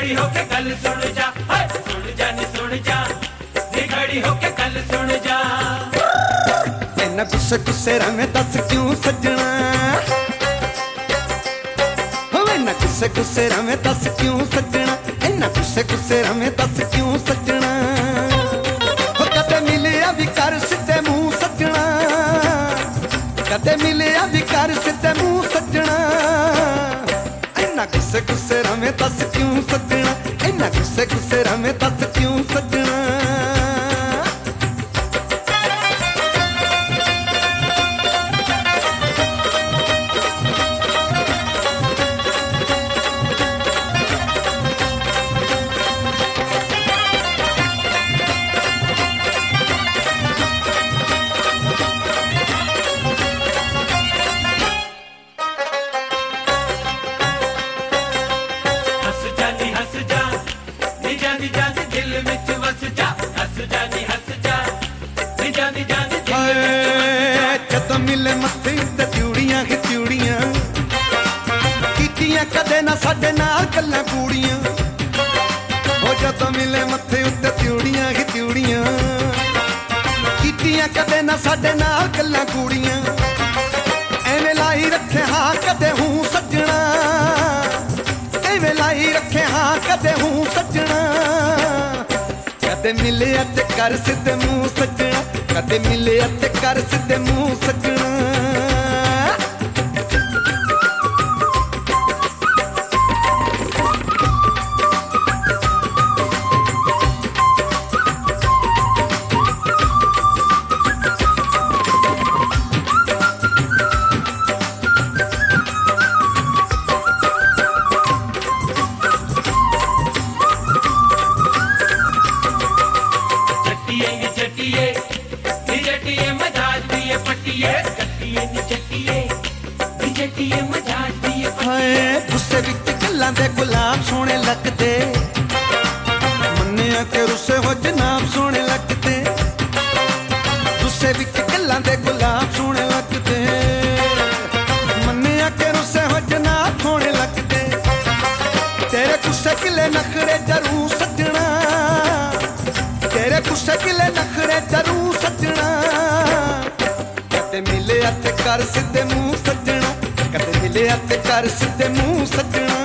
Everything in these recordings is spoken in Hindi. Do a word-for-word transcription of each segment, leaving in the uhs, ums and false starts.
खड़ी होके गल सुन जा, हाय सुन जा नी सुन जा, नी खड़ी होके गल सुन जा। इन्ना गुस्से गुस्से रवे दस क्यों सजना, हो इन्ना गुस्से गुस्से रवे दस क्यों सजना, इन्ना गुस्से गुस्से रवे दस क्यों सजना। हो कदे मिलिया भी कर सिद्धे मुंह सजना, कदे मिलिया भी कर सिद्धे मुंह सजना। इन्ना गुस्से गुस्से रवे दस क्यों सजना, इन्ना गुस्से गुस्से रवे दस क्यों सजना। जदों मिले मत्थे ते त्यूड़ियां ही त्यूड़ियां, कीतियां कदे ना साडे नाल गल्लां कूड़ियां। हो जदों मिले मत्थे उत्ते त्यूड़ियां ही त्यूड़ियां, कीतियां कदे ना साडे नाल गल्लां कूड़ियां। एवें लाई रखे हाँ कदे हूं सजना, एवें लाई रखे हाँ कदे हूं सजना। कदे मिले ते कर सिद्धे मुंह सजना, कदे मिले ते कर सिद्धे मुंह सजना। गुस्से विच गल्लां दे गुलाब सोहणे लगदे, मन्निया के रुस्से हो जनाब सोहणे लगदे। गुस्से विच गल्लां दे गुलाब सोहणे लगदे, मन्निया के रुस्से हो जनाब सोहणे लगदे। तेरे गुस्से किले नखरे जरूर सजना, तेरे गुस्से किले नखरे जरूर सजना। कदे मिले ते कर सिद्धे मुंह सजना, कदे मिले ते कर सिद्धे मुंह सजना।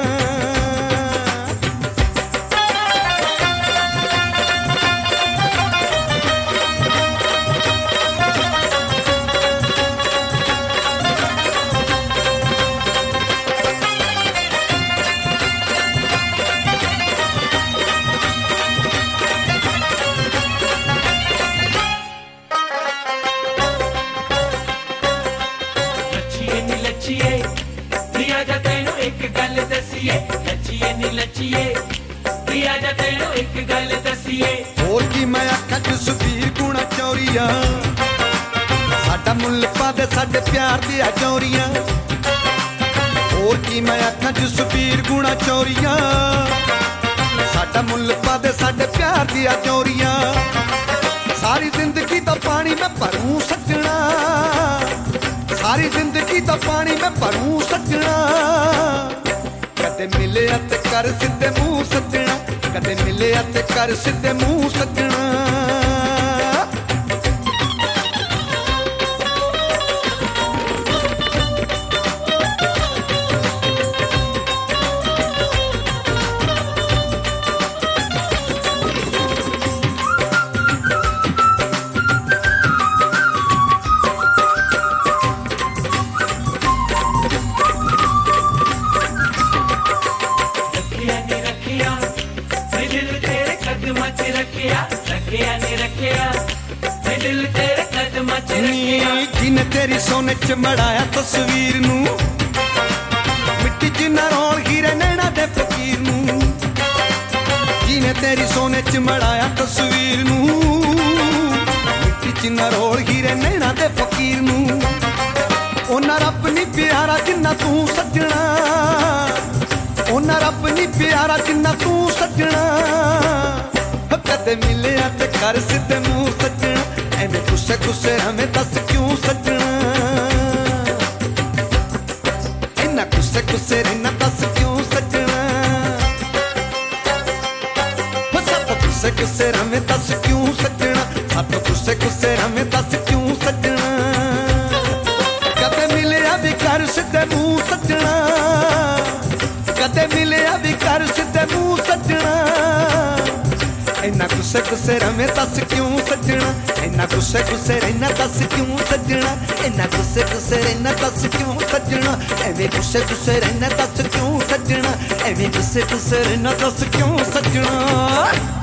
होर की मैं आखां जसवीर गुणा चौरिया, साडा मुल्ल पा दे साडे प्यार दिया चौरिया। होर की मैं आखां जसवीर गुणा चौरिया, साडा मुल्ल पा दे साडे प्यार दिया चौरिया। सारी जिंदगी दा पानी मैं भरूं सजना, सारी जिंदगी दा पानी मैं भरूं सजना। कदे मिले ते कर सिद्धे मुंह सजना, कदे मिले ते कर सिद्धे मुंह सजना। जिने तेरी सोने च मड़ाया तस्वीर नू, मिट्टी च ना रोल हीरे नैना दे फकीर नू। जिने तेरी सोने च मड़ाया तस्वीर नू, मिट्टी च ना रोल हीरे नैना दे फकीर नू। ओना रब नी प्यारा जिन्ना तू सजना, ओना रब नी प्यारा जिन्ना तू सजना। कदे मिले ते कर सिद्धे मुंह सजना, एने गुस्से गुस्से हमें दस क्यों सजना। इन्ना गुस्से गुस्से रहना दस क्यों सजना। गुस्से गुस्से रवे दस क्यों सजना, इन्ना गुस्से गुस्से रहना दस क्यों सजना, इन्ना गुस्से गुस्से रहना दस क्यों सजना, एवें गुस्से गुस्से रहना दस क्यों सजना, एवें गुस्से गुस्से रहना दस क्यों सजना।